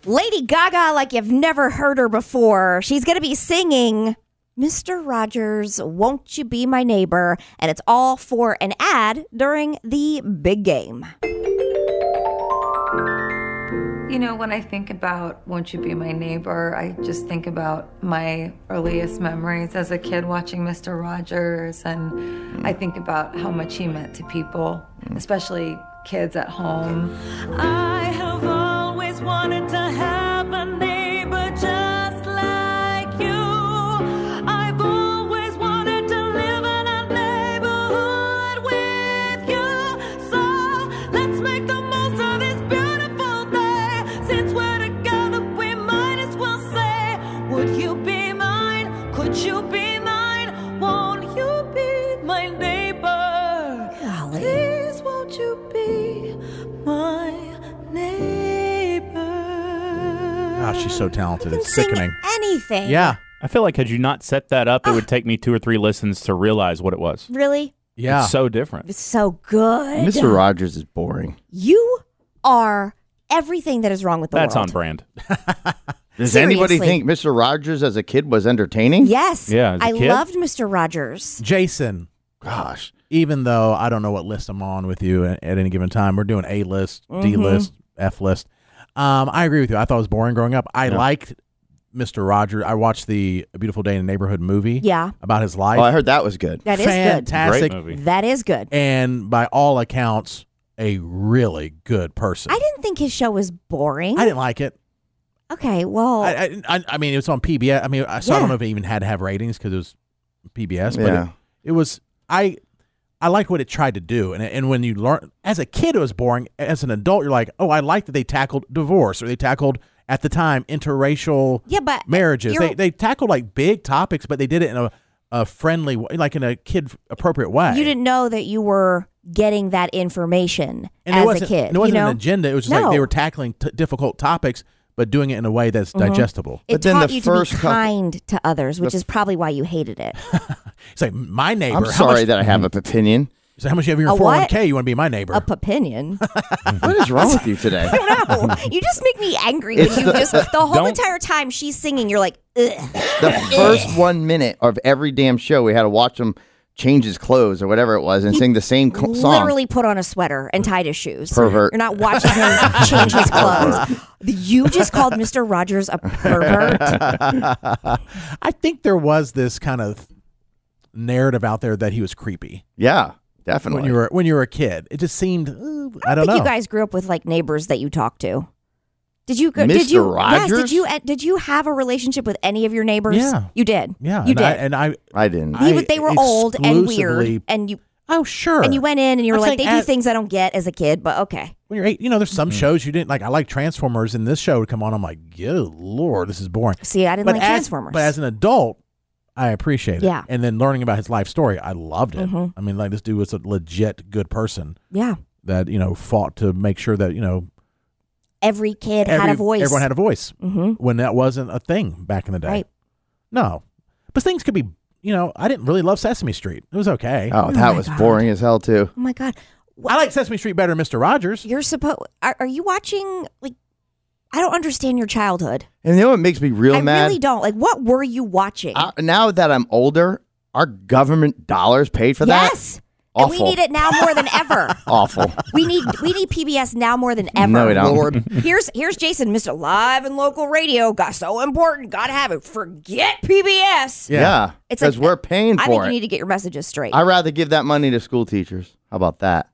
Lady Gaga like you've never heard her before. She's going to be singing Mr. Rogers, Won't You Be My Neighbor? And it's all for an ad during the big game. You know, when I think about Won't You Be My Neighbor, I just think about my earliest memories as a kid watching Mr. Rogers, and I think about how much he meant to people, especially kids at home. I have always wanted to have a neighbor just like you. I've always wanted to live in a neighborhood with you. So let's make the most of this beautiful day. Since we're together, we might as well say, would you be mine? Could you be mine? Won't you be my neighbor? Golly. Please, won't you be my neighbor? Oh, she's so talented. Can It's sing sickening. anything. Yeah. I feel like had you not set that up, it would take me 2 or 3 listens to realize what it was. Really? Yeah. It's so different. It's so good. Mr. Rogers is boring. You are everything that is wrong with the That's world. on brand. Does anybody Seriously. think Mr. Rogers as a kid was entertaining? Yes. Yeah, as a I kid? loved Mr. Rogers. Jason, Gosh. even though I don't know what list I'm on with you at any given time, we're doing A list, D list, F list. I agree with you. I thought it was boring growing up. I liked Mr. Rogers. I watched the A Beautiful Day in the Neighborhood movie Yeah. about his life. Oh, I heard that was good. That is good. Fantastic. Great movie. That is good. And by all accounts, a really good person. I didn't think his show was boring. I didn't like it. Okay, well, I mean, it was on PBS. I mean, I don't know if it even had to have ratings because it was PBS, but Yeah. it was. I liked what it tried to do, and when you learn as a kid, it was boring. As an adult, you're like, oh, I like that they tackled divorce, or they tackled at the time interracial yeah, but marriages. you're- They tackled like big topics, but they did it in a friendly way, like in a kid appropriate way. you didn't know that you were getting that information and it as wasn't, a kid. and it wasn't you know? an agenda. It was just like they No. were tackling difficult topics, but doing it in a way that's digestible. It But then taught the you first to be couple- kind to others, which is probably why you hated it. It's like my neighbor. I'm how sorry much, that I have an opinion. So how much you have in your A what? 401k? You want to be my neighbor? A opinion. What is wrong with you today? No, you just make me angry when you just the whole entire time she's singing. You're like, ugh. The first 1 minute of every damn show, we had to watch him change his clothes or whatever it was and sing the same song. Literally put on a sweater and tied his shoes. Pervert. You're not watching him change his clothes. You just called Mr. Rogers a pervert. I think there was this kind of narrative out there that he was creepy Yeah, definitely. when you were a kid. It just seemed I don't know. You guys grew up with like neighbors that you talked to. Did you? Did Mr. you? Rogers? Yes. Did you have a relationship with any of your neighbors? Yeah. You did. Yeah, You and did. I didn't. They were old and weird, exclusively- and you Oh sure. went in and you were I'm like, they saying do things I don't get as a kid, but okay. when you're 8, there's some shows you didn't like. I like Transformers, and this show would come on. I'm like, good lord, this is boring. See, I didn't like Transformers. But as an adult, I appreciate it. Yeah. And then learning about his life story, I loved it. Mhm. I mean, like this dude was a legit good person Yeah, that fought to make sure that every kid had a voice. Everyone had a voice Mm-hmm. when that wasn't a thing back in the day. Right. No, but things could be. I didn't really love Sesame Street. It was okay. Oh, Oh that my was God. boring as hell, too. Oh my god, I like Sesame Street better than Mr. Rogers. you're supposed. Are you watching? Like, I don't understand your childhood. And you know what makes me real I mad? really don't. Like, what were you watching? Now that I'm older, our government dollars paid for that? Yes. And we Awful. need it now more than ever. Awful. We need PBS now more than ever. No, we don't. Lord. Here's Jason, Mr. Live and Local Radio. Got so important. Got to have it. Forget PBS. Yeah. It's Because like- we're paying I for think it. you need to get your messages straight. I'd rather give that money to school teachers. How about that?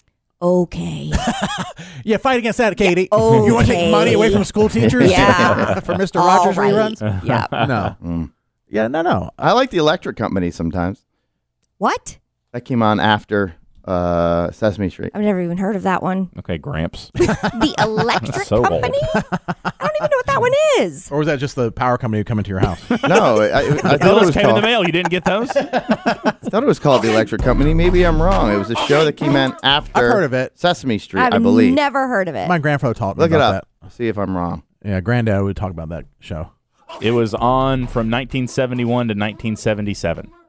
Okay. Yeah, fight against that, Katie. okay. You want to take money away from school teachers? Yeah. For Mr. All Rogers right. reruns? Yeah. No. Yeah, no. I like the electric company sometimes. What? That came on after Sesame Street. I've never even heard of that one. Okay, Gramps. The Electric So old. Company? I don't even know what that one is. Or was that just the power company who come into your house? No, I thought, it Bills was came in the called, mail. You didn't get those? I thought it was called the Electric Company. Maybe I'm wrong. It was a show that came on after I've heard of it. Sesame Street, I've I believe. never heard of it. My grandfather taught me Look it about up. See if I'm wrong. that. Yeah, granddad would talk about that show. It was on from 1971 to 1977.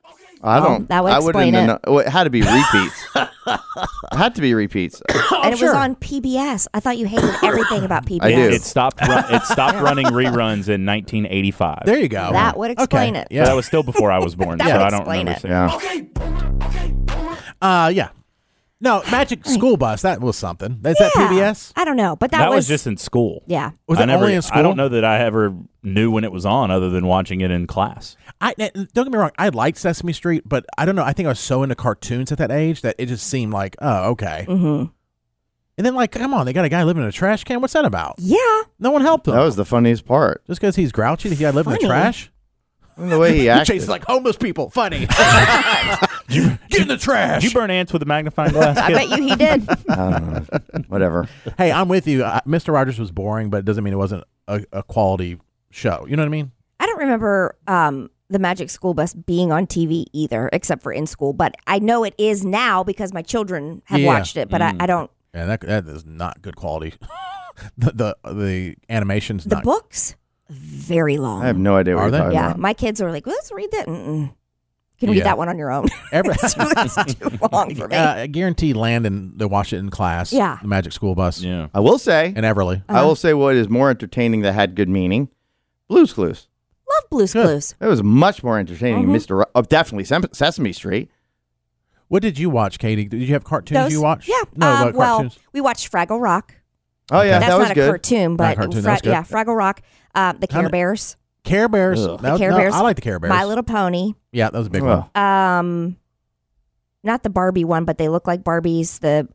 I don't. that would I explain wouldn't it. know. Well, it had to be repeats. It had to be repeats. And it was on PBS. I thought you hated everything about PBS. I do. It stopped running reruns in 1985. There you go. That would explain it. So Yeah. that was still before I was born. That so would I don't explain remember it. seeing Yeah. Yeah. No, Magic School Bus. That was something. Is that Yeah. PBS? I don't know, but That was just in school. yeah. Was it only in school? I don't know that I ever knew when it was on other than watching it in class. Don't get me wrong. I liked Sesame Street, but I don't know. I think I was so into cartoons at that age that it just seemed like, oh, okay. Mm-hmm. And then, like, come on, they got a guy living in a trash can. What's that about? Yeah. No one helped him. That was the funniest part. Just because he's grouchy, the guy living in the Funny. trash. And the way he He acted. chases like homeless people. Funny. Get in the trash. Did you burn ants with a magnifying glass? I bet you he did. I don't know. Whatever. Hey, I'm with you. Mr. Rogers was boring, but it doesn't mean it wasn't a quality show. You know what I mean? I don't remember the Magic School Bus being on TV either, except for in school. But I know it is now because my children have Yeah. watched it. But I don't. Yeah, that is not good quality. the animation's The not. books very long. I have no idea what Are you're they? talking Yeah, about. my kids are like, let's read that. Mm-mm. You can Yeah. read that one on your own. Every, It's too long for me. I guarantee Landon, they watched it in class. Yeah. The Magic School Bus. Yeah. I will say. And Everly. I will say what is more entertaining that had good meaning. Blue's Clues. Love Blue's Good. Clues. It was much more entertaining. Mhm. Mr. Definitely Sesame Street. What did you watch, Katie? Did you have cartoons Those, you watched? Yeah. No, but well, cartoons. we watched Fraggle Rock. Oh yeah, That's that was not a good. cartoon, but Not a cartoon, that was good. yeah, Fraggle Rock. The Care Kinda- Bears. Care Bears. Ugh. That was- Care no, Bears. I like the Care Bears. My Little Pony. Yeah, that was a big Well, one. Not the Barbie one, but they look like Barbies. I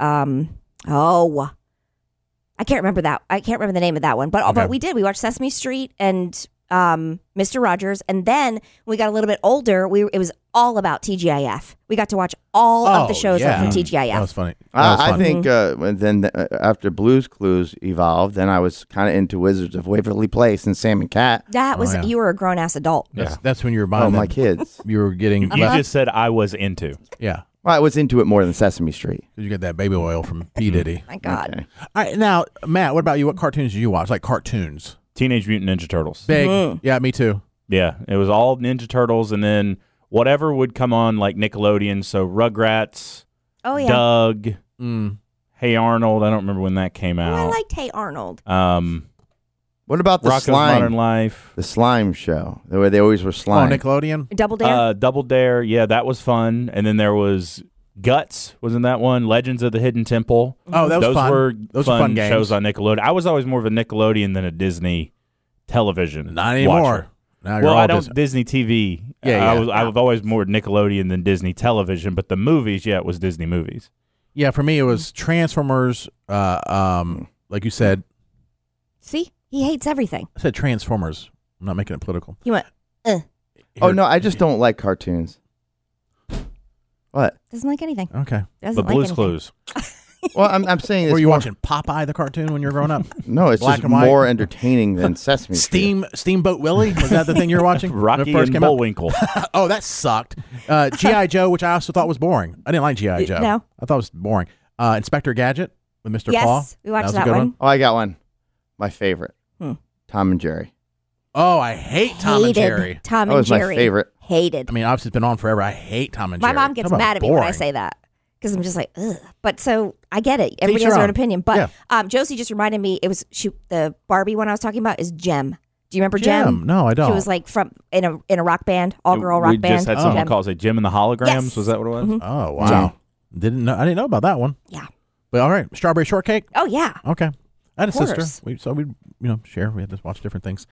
can't remember that. I can't remember the name of that one. But Okay. we did. We watched Sesame Street and Mr. Rogers, and then when we got a little bit older, it was all about TGIF. We got to watch all of the shows yeah. from That TGIF. was funny. That was I fun. think after Blue's Clues evolved, then I was kind of into Wizards of Waverly Place and Sam and Cat. That was yeah. you were a grown ass adult. That's when you were buying Oh, my them. kids. You were getting. You just said I was into. Yeah. Well, I was into it more than Sesame Street. You get that baby oil from P. Diddy. My God. Okay. All right, now, Matt, what about you? What cartoons did you watch? Like cartoons? Teenage Mutant Ninja Turtles. Big. Yeah, me too. Yeah, it was all Ninja Turtles, and then whatever would come on like Nickelodeon. So Rugrats, Oh yeah. Doug, Mm. Hey Arnold. I don't remember when that came Oh, I out. liked Hey Arnold. What about the Rocko's Modern slime? Life. The slime show, where they always were Oh, slime. Nickelodeon? Double Dare. Double Dare. Yeah, that was fun. And then there was Guts. Wasn't that one? Legends of the Hidden Temple. Oh, that was Those fun. were Those fun were fun games. shows on Nickelodeon. I was always more of a Nickelodeon than a Disney television. Not anymore. watcher. Now you're Well, all I don't Disney TV. Yeah, yeah. I was always more Nickelodeon than Disney television, but the movies, yeah, it was Disney movies. Yeah, for me, it was Transformers. Like you said, See, he hates everything. I said Transformers. I'm not making it political. He went. Oh no, I just don't like cartoons. What? Doesn't like anything. Okay. Doesn't The like Blues anything. Clues. Well, I'm saying it's Were you more, watching Popeye the cartoon when you were growing up? No, it's Black just and white? more entertaining than Sesame Street. Steamboat Willie? Was that the thing you were watching? when Rocky it first and came out? Bullwinkle. Oh, that sucked. G.I. Joe, which I also thought was boring. I didn't like G.I. Joe. No. I thought it was boring. Inspector Gadget with Mr. Yes, Claw. we watched was a that good one. Oh, I got one. My favorite. Hmm. Tom and Jerry. Oh, I hate Tom and Hated Jerry. Tom That and was my Jerry. favorite. Hated. I mean, obviously, it's been on forever. I hate Tom and My Jerry. mom gets Talk about mad at me when I boring. say that because I'm just like, ugh. But so I get it. Everybody your has their own own. opinion. But Yeah. Josie just reminded me. It was the Barbie one I was talking about is Gem. Do you remember Gem? Gem? No, I don't. She was like from in a rock band, all girl rock we band. just had someone Gem. call it Jim and the Holograms. Yes. Was that what it was? Mhm. Oh, wow. Didn't know. I didn't know about that one. Yeah. But all right, Strawberry Shortcake. Oh yeah. Okay. I had a Of course. sister. We share. We had to watch different things.